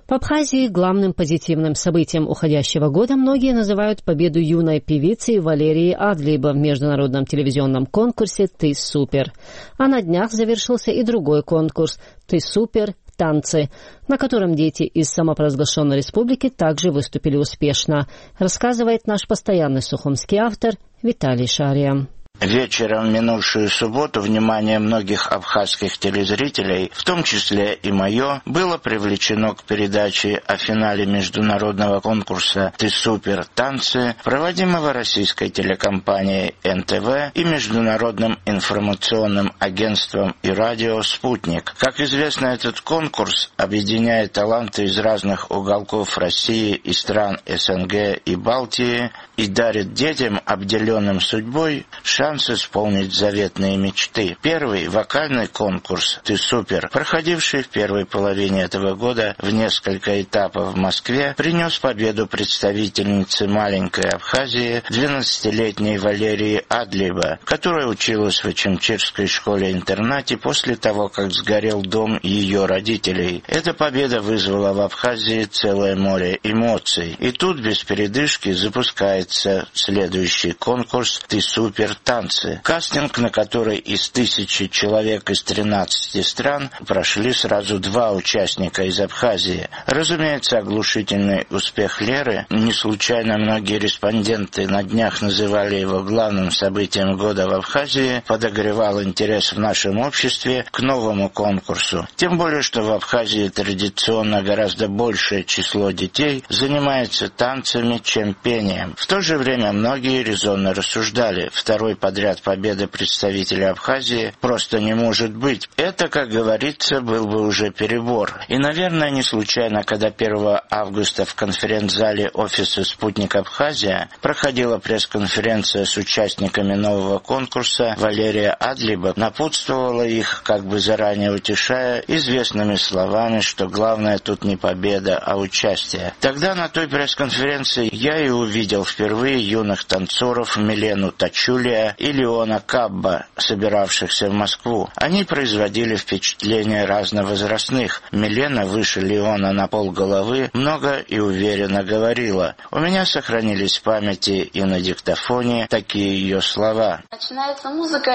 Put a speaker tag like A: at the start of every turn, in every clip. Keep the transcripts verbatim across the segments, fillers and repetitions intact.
A: В Абхазии главным позитивным событием уходящего года многие называют победу юной певицы Валерии Адлиба в международном телевизионном конкурсе «Ты супер». А на днях завершился и другой конкурс «Ты супер. Танцы», на котором дети из самопровозглашенной республики также выступили успешно, рассказывает наш постоянный сухумский автор Виталий Шария.
B: Вечером в минувшую субботу внимание многих абхазских телезрителей, в том числе и мое, было привлечено к передаче о финале международного конкурса «Ты супер. Танцы», проводимого российской телекомпанией эн тэ вэ и международным информационным агентством и радио «Спутник». Как известно, этот конкурс объединяет таланты из разных уголков России и стран эс эн гэ и Балтии и дарит детям, обделенным судьбой, шанс исполнить заветные мечты. Первый вокальный конкурс «Ты супер», проходивший в первой половине этого года в несколько этапов в Москве, принес победу представительнице маленькой Абхазии двенадцатилетней Валерии Адлиба, которая училась в Очамчирской школе-интернате после того, как сгорел дом ее родителей. Эта победа вызвала в Абхазии целое море эмоций. И тут без передышки запускается следующий конкурс «Ты супер. Танцы», кастинг, на который из тысячи человек из тринадцати стран прошли сразу два участника из Абхазии. Разумеется, оглушительный успех Леры, не случайно многие респонденты на днях называли его главным событием года в Абхазии, подогревал интерес в нашем обществе к новому конкурсу. Тем более, что в Абхазии традиционно гораздо большее число детей занимается танцами, чем пением. В то же время многие резонно рассуждали: второй подряд победа представителя Абхазии просто не может быть. Это, как говорится, был бы уже перебор. И, наверное, не случайно, когда первого августа в конференц-зале офиса «Спутник Абхазия» проходила пресс-конференция с участниками нового конкурса, Валерия Адлиба напутствовала их, как бы заранее утешая, известными словами, что главное тут не победа, а участие. Тогда на той пресс-конференции я и увидел впервые юных танцоров Милену Тачулия и Леона Кабба, собиравшихся в Москву. Они производили впечатление разновозрастных. Милена выше Леона на полголовы, много и уверенно говорила. У меня сохранились в памяти и на диктофоне такие ее слова.
C: Начинается музыка,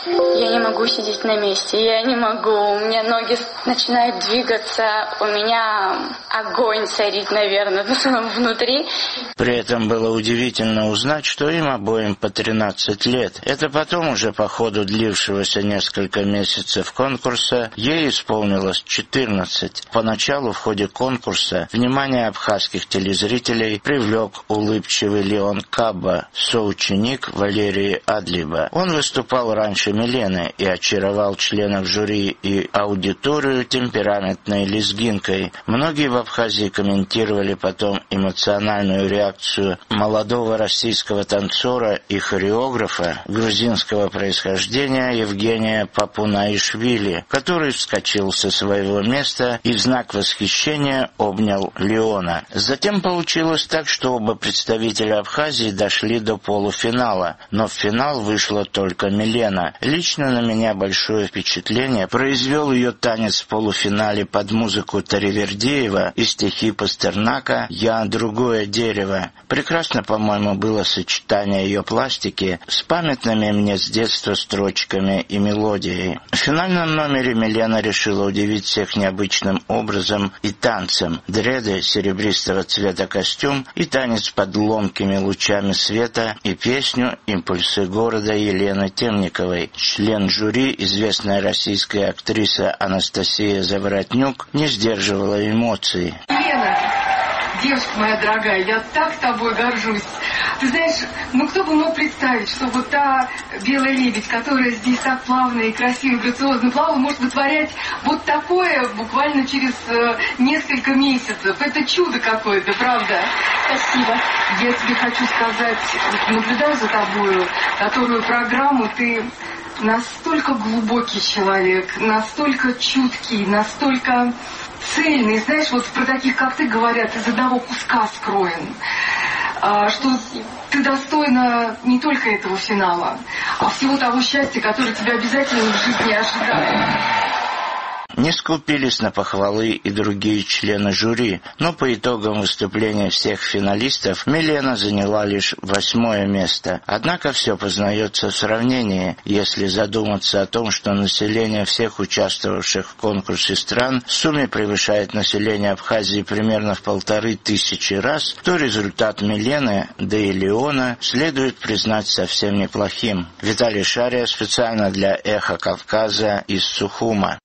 C: я не могу сидеть на месте, я не могу, у меня ноги начинают двигаться, у меня огонь царит, наверное, внутри.
B: При этом было удивительно узнать, что им обоим по тринадцать лет. Это потом уже по ходу длившегося несколько месяцев конкурса ей исполнилось четырнадцать. Поначалу в ходе конкурса внимание абхазских телезрителей привлек улыбчивый Леон Кабба, соученик Валерии Адлиба. Он выступал раньше Милены и очаровал членов жюри и аудиторию темпераментной лезгинкой. Многие в Абхазии комментировали потом эмоциональную реакцию молодого российского танцора и хореографа грузинского происхождения Евгения Папунаишвили, который вскочил со своего места и в знак восхищения обнял Леона. Затем получилось так, что оба представителя Абхазии дошли до полуфинала, но в финал вышла только Милена. Лично на меня большое впечатление произвел ее танец в полуфинале под музыку Таривердиева и стихи Пастернака «Я другое дерево». Прекрасно, по-моему, было сочетание ее пластики с памятными мне с детства строчками и мелодией. В финальном номере Милена решила удивить всех необычным образом и танцем. Дреды, серебристого цвета костюм и танец под ломкими лучами света и песню «Импульсы города» Елены Темниковой. Член жюри, известная российская актриса Анастасия Заворотнюк, не сдерживала эмоций.
D: Елена, девушка моя дорогая, я так тобой горжусь. Ты знаешь, ну кто бы мог представить, что вот та белая лебедь, которая здесь так плавно и красиво, грациозно плавала, может вытворять вот такое буквально через э, несколько месяцев. Это чудо какое-то, правда? Спасибо. Я тебе хочу сказать, наблюдая за тобою, которую программу ты... Настолько глубокий человек, настолько чуткий, настолько цельный. Знаешь, вот про таких, как ты, говорят, из одного куска скроен. А, что ты достойна не только этого финала, а всего того счастья, которое тебя обязательно в жизни ожидает.
B: Не скупились на похвалы и другие члены жюри, но по итогам выступления всех финалистов Милена заняла лишь восьмое место. Однако все познается в сравнении. Если задуматься о том, что население всех участвовавших в конкурсе стран в сумме превышает население Абхазии примерно в полторы тысячи раз, то результат Милены, да и Леона, следует признать совсем неплохим. Виталий Шария специально для «Эхо Кавказа» из Сухума.